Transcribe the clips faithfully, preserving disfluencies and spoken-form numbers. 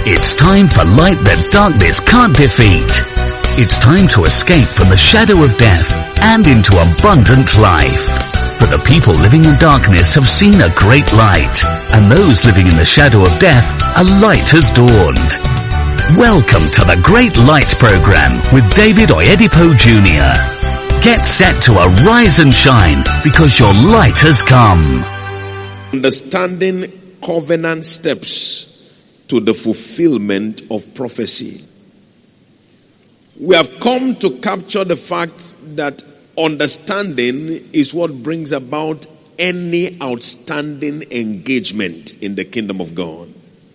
It's time for light that darkness can't defeat. It's time to escape from the shadow of death and into abundant life. For the people living in darkness have seen a great light, and those living in the shadow of death, a light has dawned. Welcome to the Great Light Program with David Oyedepo Junior Get set to arise and shine because your light has come. Understanding covenant steps to the fulfillment of prophecy. We have come to capture the fact that understanding is what brings about any outstanding engagement in the kingdom of God.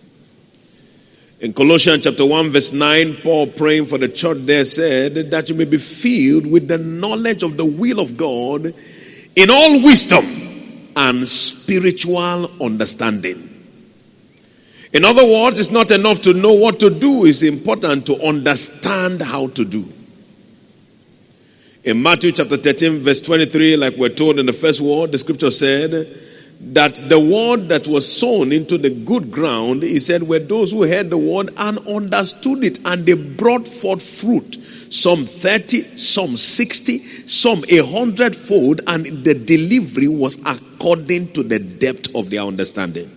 In Colossians chapter one verse nine, Paul praying for the church there said that you may be filled with the knowledge of the will of God in all wisdom and spiritual understanding. In other words, it's not enough to know what to do. It's important to understand how to do. In Matthew chapter thirteen verse twenty-three, like we're told in the first word, the scripture said that the word that was sown into the good ground, he said, were those who heard the word and understood it, and they brought forth fruit. Some thirty, some sixty, some a hundredfold, and the delivery was according to the depth of their understanding.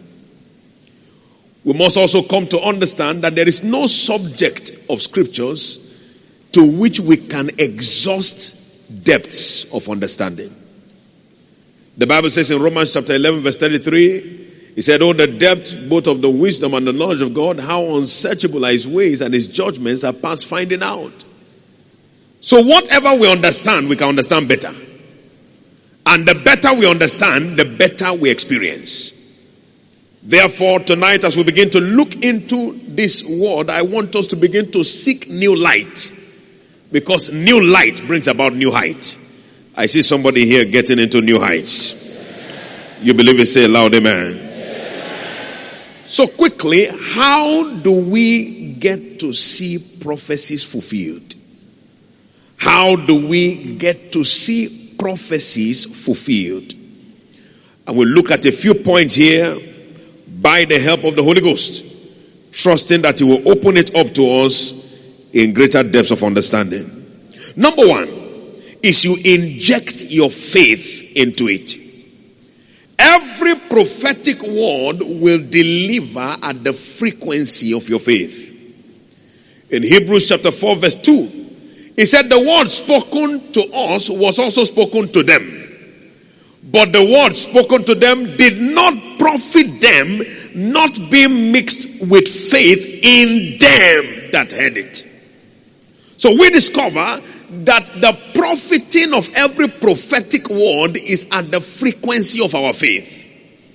We must also come to understand that there is no subject of scriptures to which we can exhaust depths of understanding. The Bible says in Romans chapter eleven verse thirty-three, it said, oh, the depth both of the wisdom and the knowledge of God, how unsearchable are his ways and his judgments are past finding out. So whatever we understand, we can understand better. And the better we understand, the better we experience. Therefore, tonight as we begin to look into this word, I want us to begin to seek new light. Because new light brings about new height. I see somebody here getting into new heights. You believe it? Say aloud, amen. So quickly, how do we get to see prophecies fulfilled? How do we get to see prophecies fulfilled? I will look at a few points here by the help of the Holy Ghost, trusting that he will open it up to us in greater depths of understanding. Number one is you inject your faith into it. Every prophetic word will deliver at the frequency of your faith. In Hebrews chapter four verse two, he said the word spoken to us was also spoken to them. But the word spoken to them did not profit them, not being mixed with faith in them that heard it. So we discover that the profiting of every prophetic word is at the frequency of our faith.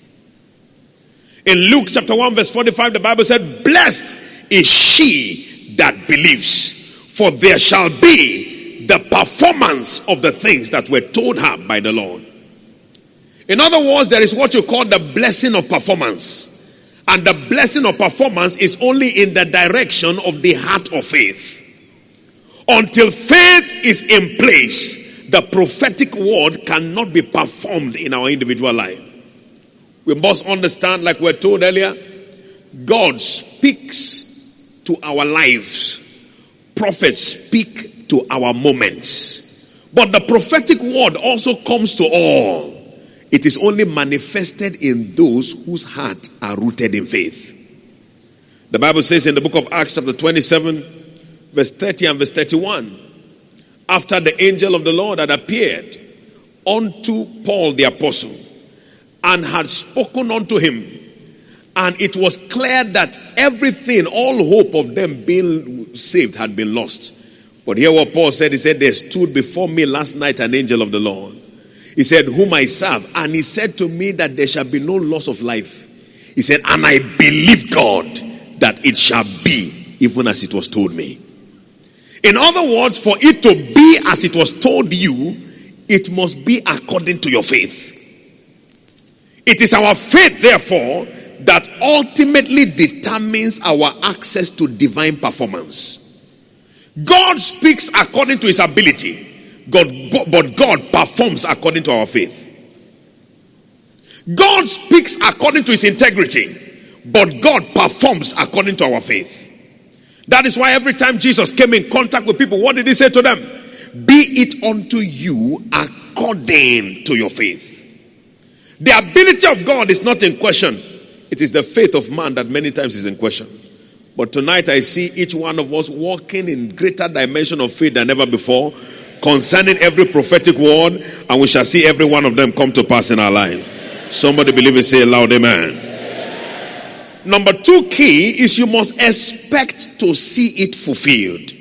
In Luke chapter one verse forty-five, the Bible said, blessed is she that believes, for there shall be the performance of the things that were told her by the Lord. In other words, there is what you call the blessing of performance. And the blessing of performance is only in the direction of the heart of faith. Until faith is in place, the prophetic word cannot be performed in our individual life. We must understand, like we were told earlier, God speaks to our lives. Prophets speak to our moments. But the prophetic word also comes to all. It is only manifested in those whose hearts are rooted in faith. The Bible says in the book of Acts chapter twenty-seven, verse thirty and verse thirty-one, after the angel of the Lord had appeared unto Paul the apostle and had spoken unto him, and it was clear that everything, all hope of them being saved had been lost. But hear what Paul said. He said, there stood before me last night an angel of the Lord. He said, whom I serve. And he said to me that there shall be no loss of life. He said, and I believe God that it shall be even as it was told me. In other words, for it to be as it was told you, it must be according to your faith. It is our faith, therefore, that ultimately determines our access to divine performance. God speaks according to his ability. God, but God performs according to our faith. God speaks according to his integrity, but God performs according to our faith. That is why every time Jesus came in contact with people, what did he say to them? Be it unto you according to your faith. The ability of God is not in question. It is the faith of man that many times is in question. But tonight I see each one of us walking in greater dimension of faith than ever before concerning every prophetic word, and we shall see every one of them come to pass in our lives. Somebody believe it, say aloud, amen. Number two key is you must expect to see it fulfilled.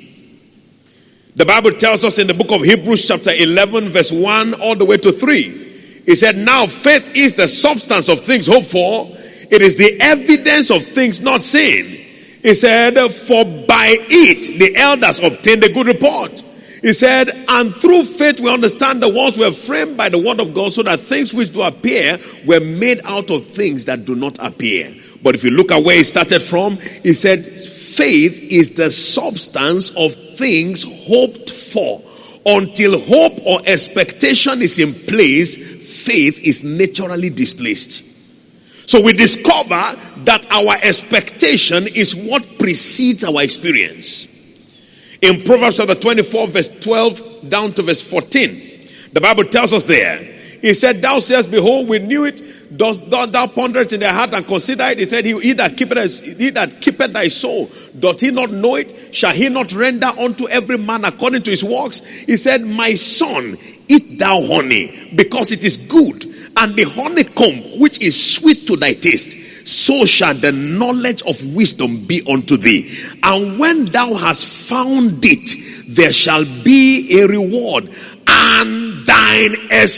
The Bible tells us in the book of Hebrews chapter eleven verse one all the way to three. It said, now faith is the substance of things hoped for. It is the evidence of things not seen. It said, for by it the elders obtained a good report. He said, and through faith we understand the worlds were framed by the word of God, so that things which do appear were made out of things that do not appear. But if you look at where he started from, he said, faith is the substance of things hoped for. Until hope or expectation is in place, faith is naturally displaced. So we discover that our expectation is what precedes our experience. In Proverbs chapter twenty-four verse twelve down to verse fourteen, the Bible tells us there, he said, thou sayest, behold, we knew it. Dost thou, thou ponder it in thy heart and consider it? He said, he, he that keepeth he that keepeth thy soul, doth he not know it? Shall he not render unto every man according to his works? He said, my son, eat thou honey, because it is good, and the honeycomb which is sweet to thy taste. So shall the knowledge of wisdom be unto thee. And when thou hast found it, there shall be a reward, and thine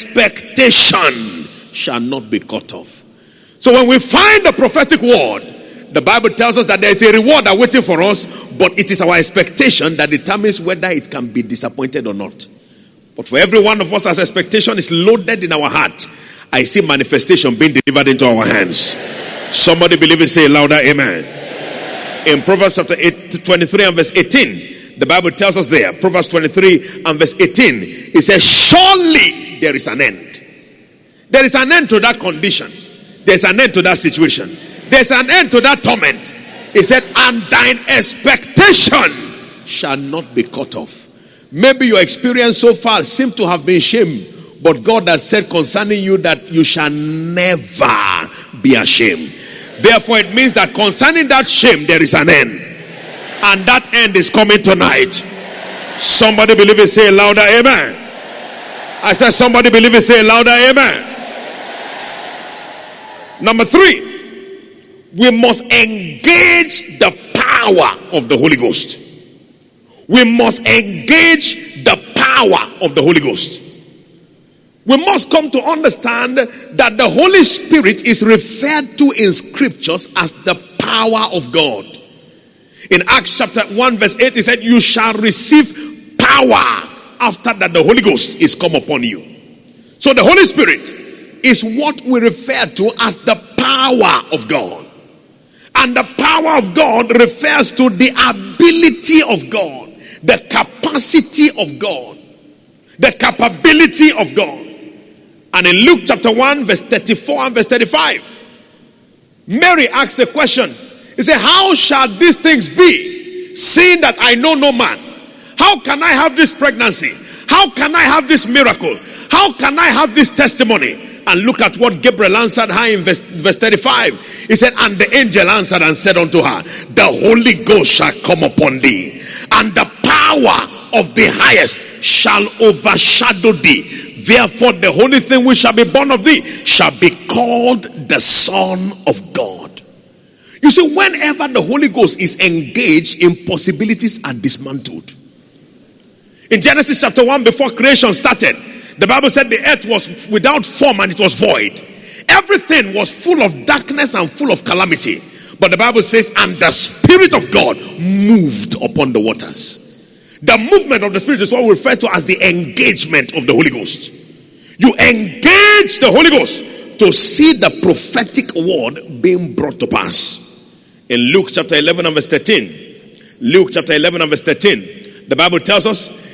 expectation shall not be cut off. So when we find the prophetic word, the Bible tells us that there is a reward awaiting for us, but it is our expectation that determines whether it can be disappointed or not. But for every one of us, as expectation is loaded in our heart, I see manifestation being delivered into our hands. Somebody believe it, say louder, amen. In Proverbs chapter eight, twenty-three and verse eighteen, the Bible tells us there, Proverbs twenty-three and verse eighteen, it says, surely there is an end. There is an end to that condition. There's an end to that situation. There's an end to that torment. He said, and thine expectation shall not be cut off. Maybe your experience so far seems to have been shame, but God has said concerning you that you shall never be ashamed. Therefore, it means that concerning that shame, there is an end. And that end is coming tonight. Somebody believe it, say louder, amen. I said, somebody believe it, say louder, amen. Number three, we must engage the power of the Holy Ghost. We must engage the power of the Holy Ghost. We must come to understand that the Holy Spirit is referred to in scriptures as the power of God. In Acts chapter one verse eight, he said, you shall receive power after that the Holy Ghost is come upon you. So the Holy Spirit is what we refer to as the power of God. And the power of God refers to the ability of God, the capacity of God, the capability of God. And in Luke chapter one verse thirty-four and verse thirty-five, Mary asked a question. He said, how shall these things be, seeing that I know no man? How can I have this pregnancy? How can I have this miracle? How can I have this testimony? And look at what Gabriel answered her in verse, verse thirty-five. He said, and the angel answered and said unto her, the Holy Ghost shall come upon thee, and the power of the highest shall overshadow thee. Therefore the holy thing which shall be born of thee shall be called the Son of God. You see, whenever the Holy Ghost is engaged, impossibilities are dismantled. In Genesis chapter one, before creation started, the Bible said the earth was without form and it was void. Everything was full of darkness and full of calamity. But the Bible says, and the Spirit of God moved upon the waters. The movement of the Spirit is what we refer to as the engagement of the Holy Ghost. You engage the Holy Ghost to see the prophetic word being brought to pass. In Luke chapter eleven and verse thirteen, Luke chapter eleven and verse thirteen, the Bible tells us,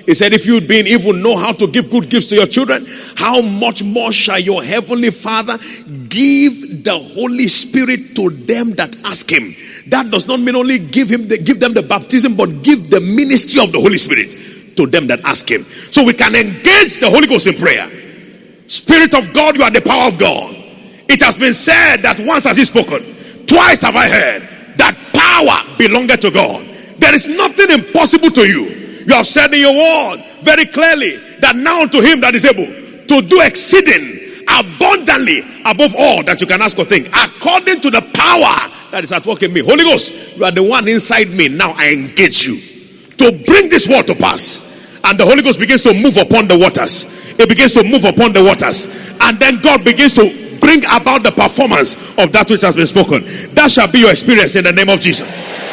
He said, if you being evil know how to give good gifts to your children, how much more shall your heavenly Father give the Holy Spirit to them that ask him? That does not mean only give him the, give them the baptism, but give the ministry of the Holy Spirit to them that ask him. So we can engage the Holy Ghost in prayer. Spirit of God, you are the power of God. It has been said that once has he spoken, twice have I heard that power belongeth to God. There is nothing impossible to you. You have said in your word very clearly that now to him that is able to do exceeding abundantly above all that you can ask or think, according to the power that is at work in me. Holy Ghost, you are the one inside me. Now I engage you to bring this word to pass. And the Holy Ghost begins to move upon the waters. It begins to move upon the waters. And then God begins to bring about the performance of that which has been spoken. That shall be your experience in the name of Jesus.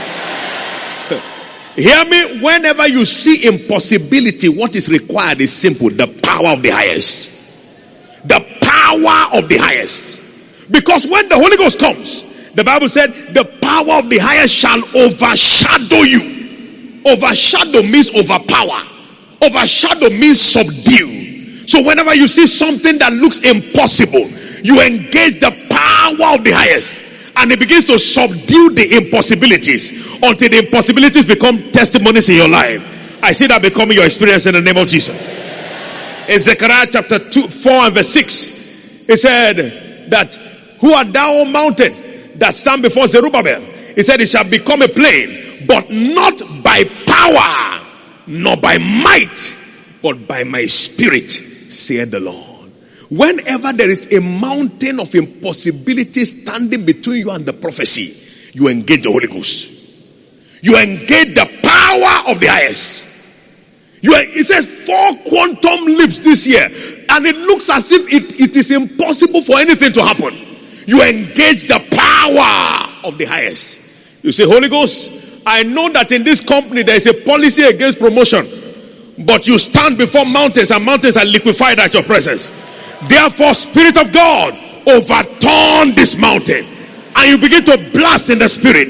Hear me, whenever you see impossibility, what is required is simple: the power of the highest. The power of the highest. Because when the Holy Ghost comes, the Bible said, the power of the highest shall overshadow you. Overshadow means overpower. Overshadow means subdue. So whenever you see something that looks impossible, you engage the power of the highest. And it begins to subdue the impossibilities until the impossibilities become testimonies in your life. I see that becoming your experience in the name of Jesus. In Zechariah chapter two, four and verse six, he said that, who art thou, O mountain, that stand before Zerubbabel? He said, it shall become a plain, but not by power, nor by might, but by my spirit, saith the Lord. Whenever there is a mountain of impossibility standing between you and the prophecy, you engage the Holy Ghost. You engage the power of the highest. You, it says four quantum leaps this year, and it looks as if it, it is impossible for anything to happen. You engage the power of the highest. You say, Holy Ghost, I know that in this company there is a policy against promotion, but you stand before mountains, and mountains are liquefied at your presence. Therefore, Spirit of God, overturn this mountain. And you begin to blast in the spirit.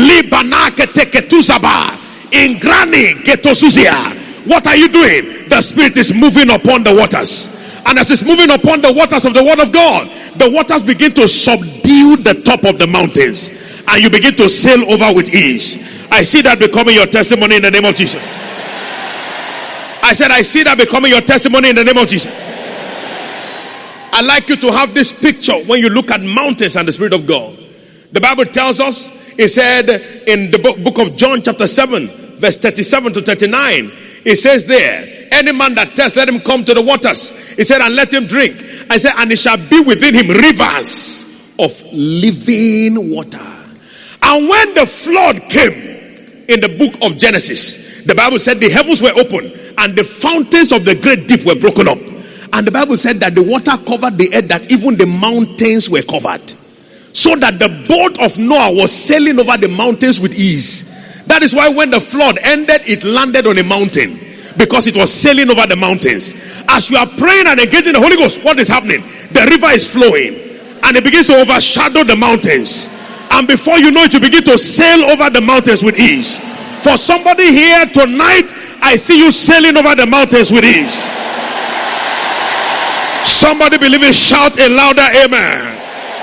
What are you doing? The Spirit is moving upon the waters. And as it's moving upon the waters of the Word of God, the waters begin to subdue the top of the mountains. And you begin to sail over with ease. I see that becoming your testimony in the name of Jesus. I said, I see that becoming your testimony in the name of Jesus. I'd like you to have this picture when you look at mountains and the Spirit of God. The Bible tells us, it said in the book, book of John chapter seven, verse thirty-seven to thirty-nine, it says there, any man that thirsts, let him come to the waters. He said, and let him drink. I said, and it shall be within him rivers of living water. And when the flood came in the book of Genesis, the Bible said the heavens were open and the fountains of the great deep were broken up. And the Bible said that the water covered the earth, that even the mountains were covered. So that the boat of Noah was sailing over the mountains with ease. That is why when the flood ended, it landed on a mountain. Because it was sailing over the mountains. As you are praying and engaging the Holy Ghost, what is happening? The river is flowing. And it begins to overshadow the mountains. And before you know it, you begin to sail over the mountains with ease. For somebody here tonight, I see you sailing over the mountains with ease. Somebody believe it, shout a louder amen.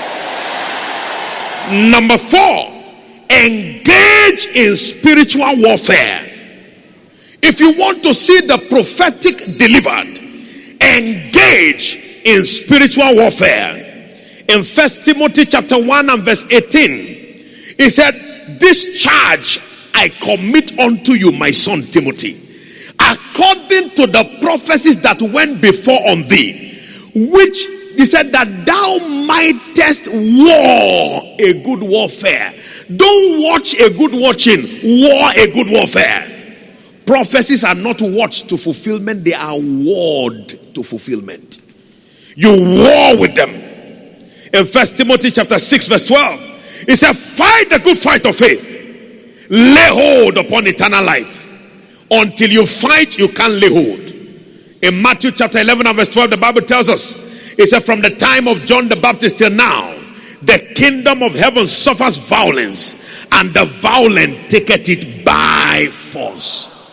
Number four, engage in spiritual warfare. If you want to see the prophetic delivered, engage in spiritual warfare. In First Timothy chapter one and verse eighteen, he said, this charge I commit unto you, my son Timothy, according to the prophecies that went before on thee, which he said that thou mightest war a good warfare. Don't watch a good watching, war a good warfare. Prophecies are not watched to fulfillment, they are warred to fulfillment. You war with them. In First Timothy chapter six verse twelve, it said, fight the good fight of faith. Lay hold upon eternal life. Until you fight, you can't lay hold. In Matthew chapter eleven and verse twelve, the Bible tells us, it said, from the time of John the Baptist till now, the kingdom of heaven suffers violence, and the violent taketh it by force.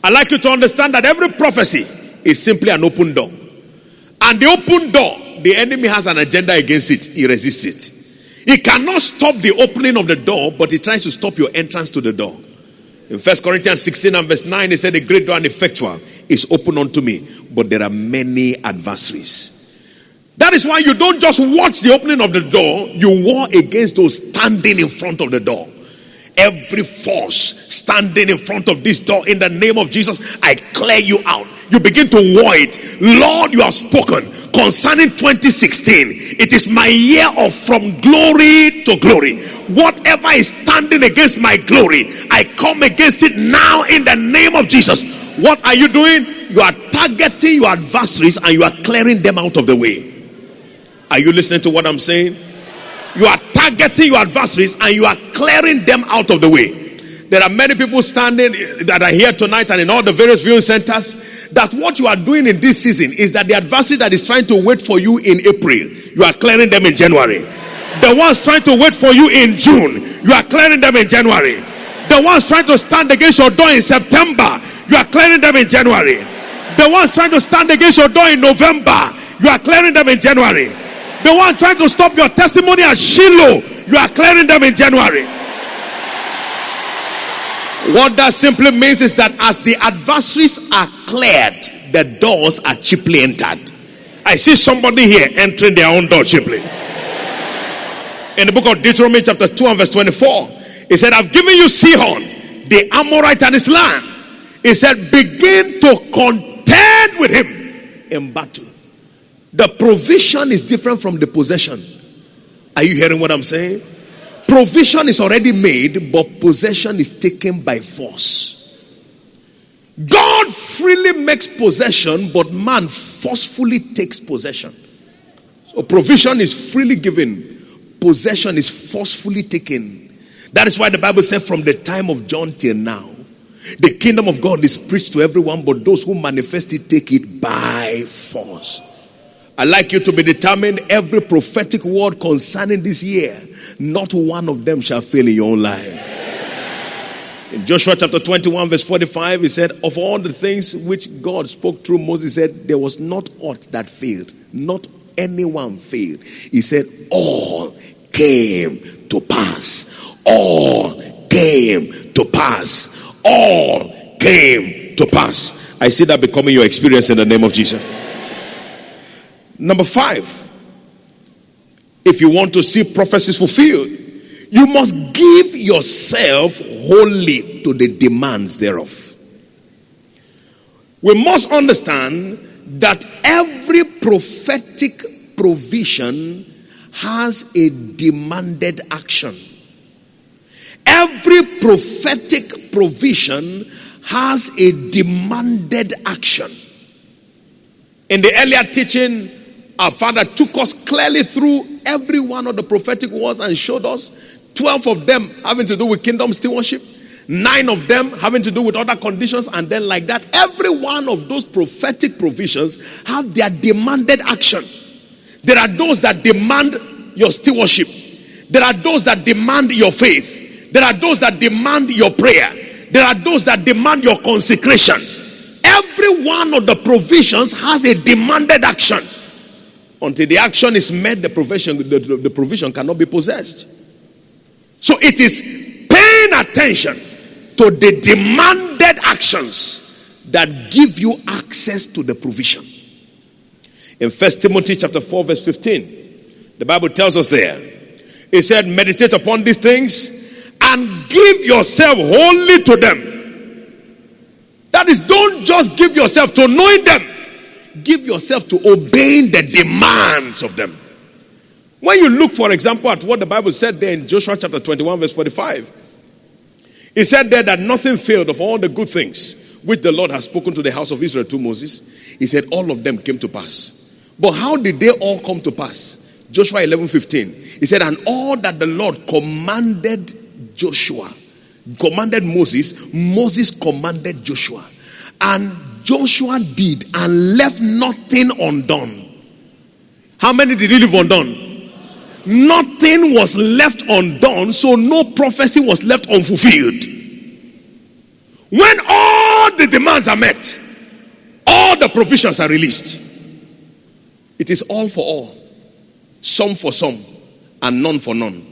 I'd like you to understand that every prophecy is simply an open door. And the open door, the enemy has an agenda against it. He resists it. He cannot stop the opening of the door, but he tries to stop your entrance to the door. In First Corinthians sixteen and verse nine, he said, the great door and effectual is open unto me, but there are many adversaries. That is why you don't just watch the opening of the door, you war against those standing in front of the door. Every force standing in front of this door, in the name of Jesus, I clear you out. You begin to war it. Lord, you have spoken concerning twenty sixteen. It is my year of from glory to glory. Whatever is standing against my glory, I come against it now in the name of Jesus. What are you doing? You are targeting your adversaries and you are clearing them out of the way. Are you listening to what I'm saying? You are targeting your adversaries and you are clearing them out of the way. There are many people standing that are here tonight and in all the various viewing centers, that what you are doing in this season is that the adversary that is trying to wait for you in April, you are clearing them in January. The ones trying to wait for you in June, you are clearing them in January. The ones trying to stand against your door in September, you are clearing them in January. The ones trying to stand against your door in November, you are clearing them in January. The one trying to stop your testimony at Shiloh, you are clearing them in January. What that simply means is that as the adversaries are cleared, the doors are cheaply entered. I see somebody here entering their own door cheaply. In the book of Deuteronomy chapter two and verse twenty-four, he said, I've given you Sihon, the Amorite and his land. He said, begin to contend with him in battle. The provision is different from the possession. Are you hearing what I'm saying? Provision is already made, but possession is taken by force. God freely makes possession, but man forcefully takes possession. So provision is freely given, possession is forcefully taken. That is why the Bible said from the time of John till now, the kingdom of God is preached to everyone, but those who manifest it take it by force. I'd like you to be determined, every prophetic word concerning this year, not one of them shall fail in your own life. In Joshua chapter twenty-one verse forty-five, he said, of all the things which God spoke through Moses, he said, there was not aught that failed. Not anyone failed. He said, all came to pass. All came to pass. All came to pass. I see that becoming your experience in the name of Jesus. Number five, if you want to see prophecies fulfilled, you must give yourself wholly to the demands thereof. We must understand that every prophetic provision has a demanded action. Every prophetic provision has a demanded action. In the earlier teaching, our Father took us clearly through every one of the prophetic words and showed us twelve of them having to do with kingdom stewardship, nine of them having to do with other conditions, and then like that, every one of those prophetic provisions have their demanded action. There are those that demand your stewardship. There are those that demand your faith. There are those that demand your prayer. There are those that demand your consecration. Every one of the provisions has a demanded action. Until the action is met, the provision, the, the provision cannot be possessed. So it is paying attention to the demanded actions that give you access to the provision. In First Timothy chapter four verse fifteen, the Bible tells us there, it said, meditate upon these things and give yourself wholly to them. That is, don't just give yourself to knowing them. Give yourself to obeying the demands of them. When you look, for example, at what the Bible said there in Joshua chapter twenty-one verse forty-five, it said there that nothing failed of all the good things which the Lord has spoken to the house of Israel to Moses. He said all of them came to pass. But how did they all come to pass? Joshua eleven fifteen. He said, and all that the Lord commanded Joshua, commanded Moses, Moses commanded Joshua. And Joshua did and left nothing undone. How many did he leave undone? Nothing was left undone, so no prophecy was left unfulfilled. When all the demands are met, all the provisions are released. It is all for all, some for some, and none for none.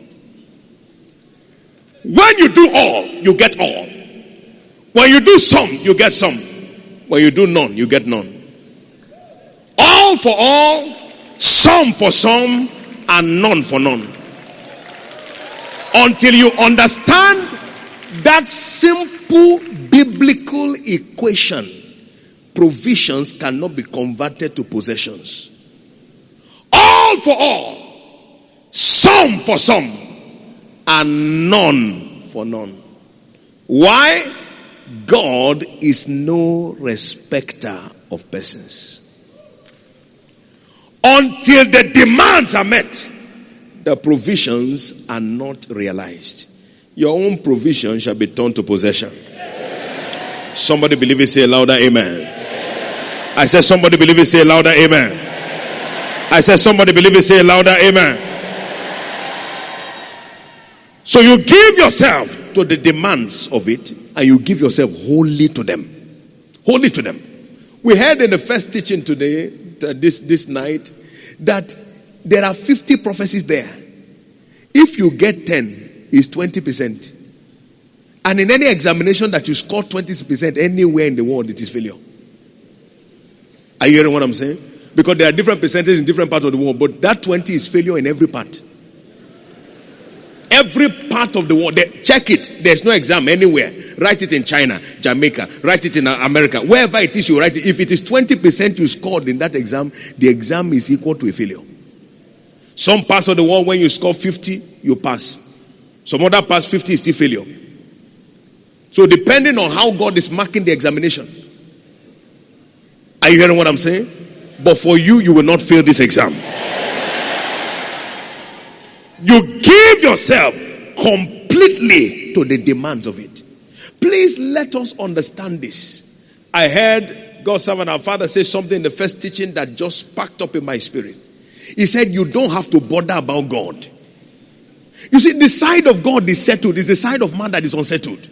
When you do all, you get all. When you do some, you get some. When you do none, you get none. All for all, some for some, and none for none. Until you understand that simple biblical equation, provisions cannot be converted to possessions. All for all, some for some, and none for none. Why? God is no respecter of persons. Until the demands are met, the provisions are not realized. Your own provision shall be turned to possession. Somebody believe it, say louder, amen. I said somebody believe it, say louder, amen. I said somebody believe it, say louder, amen. So you give yourself to the demands of it, and you give yourself wholly to them. Wholly to them. We heard in the first teaching today, this, this night, that there are fifty prophecies there. If you get ten, it's twenty percent. And in any examination that you score twenty percent anywhere in the world, it is failure. Are you hearing what I'm saying? Because there are different percentages in different parts of the world, but that twenty is failure in every part. Every part of the world. They, check it. There's no exam anywhere. Write it in China, Jamaica. Write it in America. Wherever it is, you write it. If it is twenty percent you scored in that exam, the exam is equal to a failure. Some parts of the world, when you score fifty, you pass. Some other parts, fifty is still failure. So depending on how God is marking the examination. Are you hearing what I'm saying? But for you, you will not fail this exam. You give yourself completely to the demands of it. Please let us understand this. I heard God's servant, our father, say something in the first teaching that just sparked up in my spirit. He said, you don't have to bother about God. You see, the side of God is settled. It's the side of man that is unsettled.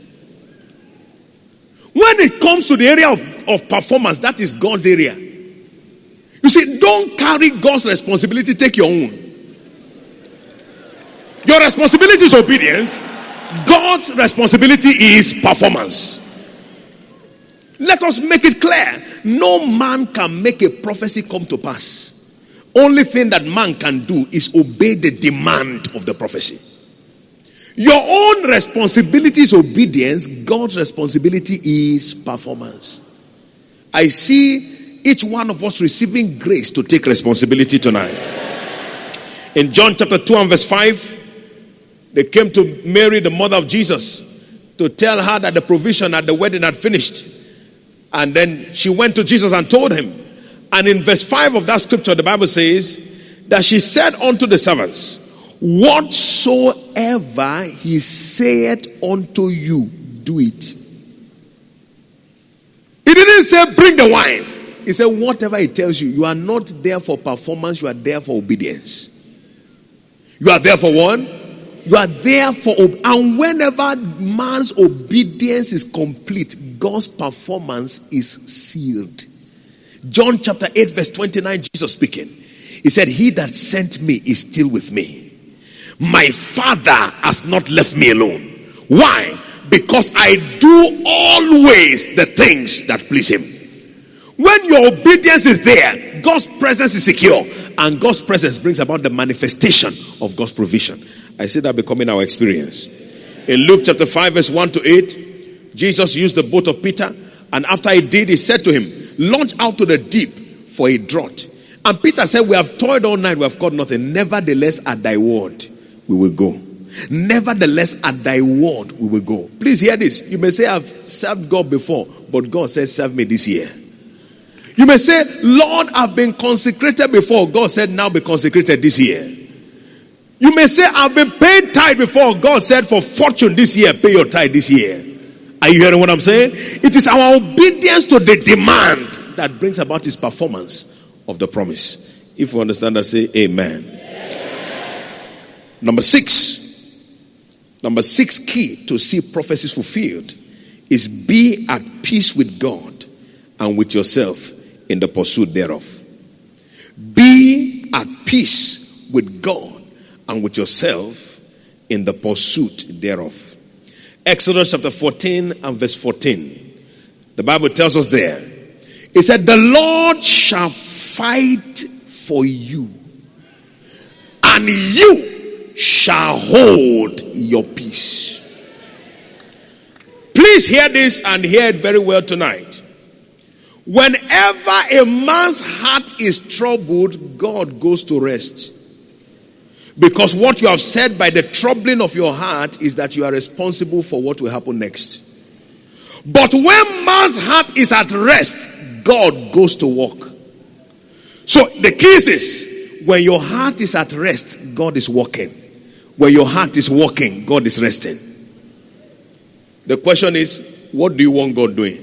When it comes to the area of, of performance, that is God's area. You see, don't carry God's responsibility, take your own. Your responsibility is obedience. God's responsibility is performance. Let us make it clear. No man can make a prophecy come to pass. Only thing that man can do is obey the demand of the prophecy. Your own responsibility is obedience. God's responsibility is performance. I see each one of us receiving grace to take responsibility tonight. In John chapter two and verse five, they came to Mary, the mother of Jesus, to tell her that the provision at the wedding had finished. And then she went to Jesus and told him. And in verse five of that scripture, the Bible says that she said unto the servants, whatsoever he saith unto you, do it. He didn't say bring the wine. He said whatever he tells you. You are not there for performance, you are there for obedience. You are there for one. You are there for, and whenever man's obedience is complete, God's performance is sealed. John chapter eight verse twenty-nine, Jesus speaking. He said, he that sent me is still with me. My Father has not left me alone. Why? Because I do always the things that please him. When your obedience is there, God's presence is secure. And God's presence brings about the manifestation of God's provision. I see that becoming our experience. In Luke chapter five verse one to eight, Jesus used the boat of Peter. And after he did, he said to him, launch out to the deep for a draught. And Peter said, we have toiled all night, we have caught nothing. Nevertheless, at thy word, we will go. Nevertheless, at thy word, we will go. Please hear this. You may say, I've served God before, but God said, serve me this year. You may say, Lord, I've been consecrated before. God said, now be consecrated this year. You may say, I've been paid tithe before. God said, for fortune this year, pay your tithe this year. Are you hearing what I'm saying? It is our obedience to the demand that brings about his performance of the promise. If you understand that, say amen. Amen. Number six. Number six key to see prophecies fulfilled is be at peace with God and with yourself in the pursuit thereof. Be at peace with God and with yourself in the pursuit thereof. Exodus chapter fourteen and verse fourteen. The Bible tells us there. It said, the Lord shall fight for you, and you shall hold your peace. Please hear this and hear it very well tonight. Whenever a man's heart is troubled, God goes to rest. Because what you have said by the troubling of your heart is that you are responsible for what will happen next. But when man's heart is at rest, God goes to work. So the key is this: when your heart is at rest, God is working. When your heart is working, God is resting. The question is, what do you want God doing?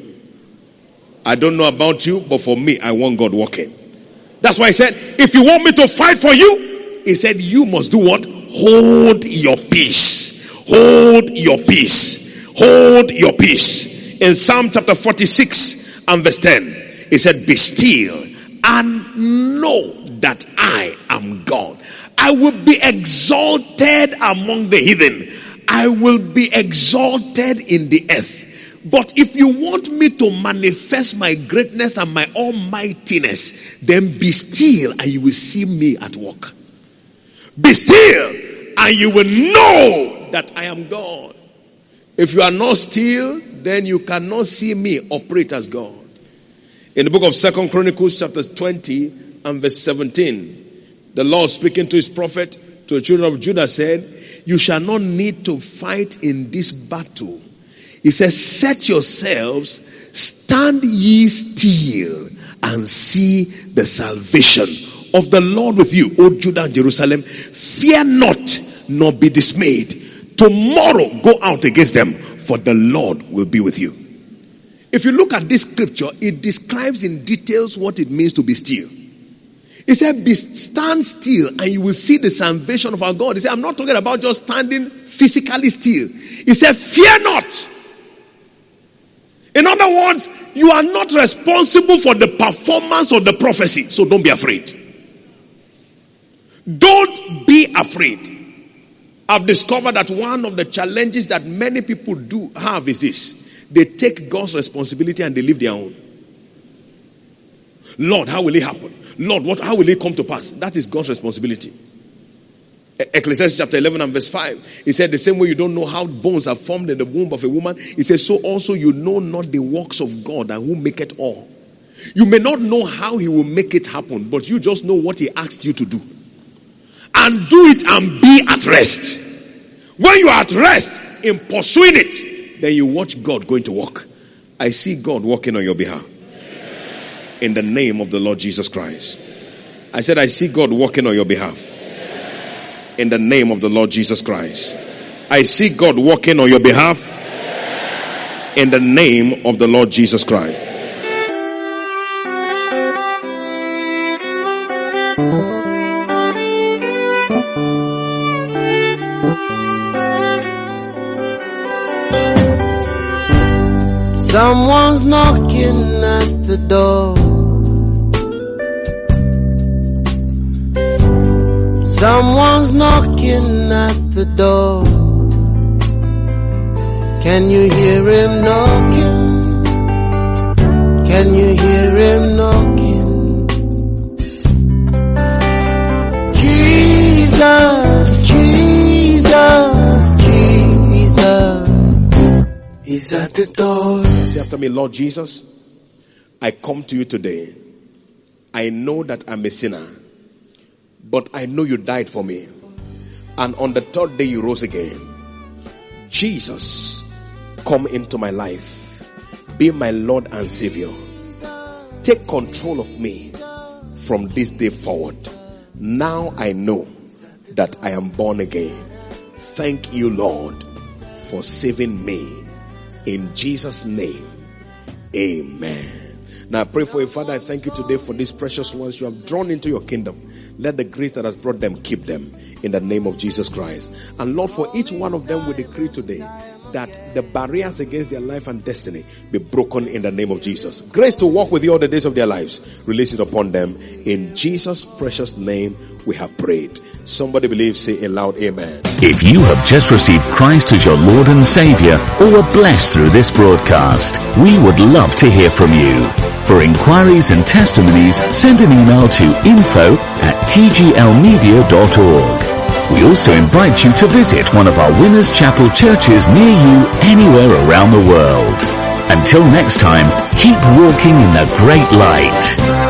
I don't know about you, but for me, I want God working. That's why I said, if you want me to fight for you, he said, you must do what? Hold your peace. Hold your peace. Hold your peace. In Psalm chapter forty-six and verse ten, he said, be still and know that I am God. I will be exalted among the heathen. I will be exalted in the earth. But if you want me to manifest my greatness and my almightiness, then be still and you will see me at work. Be still and you will know that I am God. If you are not still, then you cannot see me operate as God. In the book of Second Chronicles chapter twenty and verse seventeen, the Lord speaking to his prophet, to the children of Judah, said, you shall not need to fight in this battle. He says, set yourselves, stand ye still, and see the salvation of the Lord with you, O Judah and Jerusalem. Fear not, nor be dismayed. Tomorrow go out against them, for the Lord will be with you. If you look at this scripture, it describes in details what it means to be still. He said, be, stand still and you will see the salvation of our God. He said, I'm not talking about just standing physically still. He said, fear not. In other words, you are not responsible for the performance of the prophecy, so don't be afraid. Don't be afraid. I've discovered that one of the challenges that many people do have is this. They take God's responsibility and they leave their own. Lord, how will it happen? Lord, what? How will it come to pass? That is God's responsibility. Ecclesiastes chapter eleven and verse five. He said, the same way you don't know how bones are formed in the womb of a woman, he says, so also you know not the works of God and who make it all. You may not know how he will make it happen, but you just know what he asked you to do. And do it and be at rest. When you are at rest in pursuing it, then you watch God going to work. I see God working on your behalf. In the name of the Lord Jesus Christ. I said, I see God working on your behalf. In the name of the Lord Jesus Christ. I see God working on your behalf. In the name of the Lord Jesus Christ. Someone's knocking at the door. Someone's knocking at the door. Can you hear him knocking? Can you hear him knocking? Jesus, Jesus, Jesus, he's at the door. Say after me, Lord Jesus, I come to you today. I know that I'm a sinner, but I know you died for me. And on the third day you rose again. Jesus, come into my life. Be my Lord and Savior. Take control of me from this day forward. Now I know that I am born again. Thank you, Lord, for saving me. In Jesus' name, amen. Now I pray for you, Father. I thank you today for these precious ones you have drawn into your kingdom. Let the grace that has brought them keep them in the name of Jesus Christ. And Lord, for each one of them we decree today, that the barriers against their life and destiny be broken in the name of Jesus. Grace to walk with you all the days of their lives. Release it upon them. In Jesus' precious name we have prayed. Somebody believe, say a loud amen. If you have just received Christ as your Lord and Savior, or were blessed through this broadcast, we would love to hear from you. For inquiries and testimonies, send an email to info at t g l media dot org. We also invite you to visit one of our Winners Chapel churches near you anywhere around the world. Until next time, keep walking in the great light.